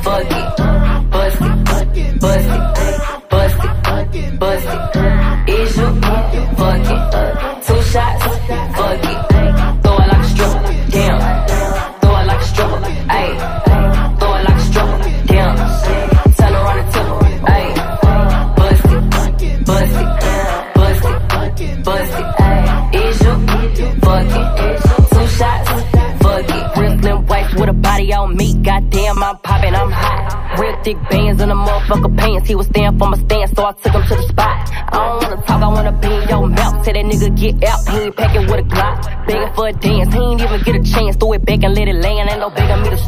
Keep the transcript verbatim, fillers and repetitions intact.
fuck it, bust it, bust it, bust it, bust it. Is you fuck it? Two shots, fuck it. Throw it like a stripper, damn. Throw it like a stripper, ayy. Throw it like a stripper, damn. Tell her on the tip, ayy. Bust it, bust it, bust it, bust it, ayy. Is you fuck it? Two shots, fuck it. Real slim wife with a body on me. Goddamn, I'm poppin', I'm hot. Real thick bands in the motherfucker pants. He was staying for my stand, so I took him to the spot. I don't wanna talk, I wanna be in your mouth. Tell that nigga get out, he ain't packing with a Glock. Begging for a dance, he ain't even get a chance. Throw it back and let it land, ain't no begging me to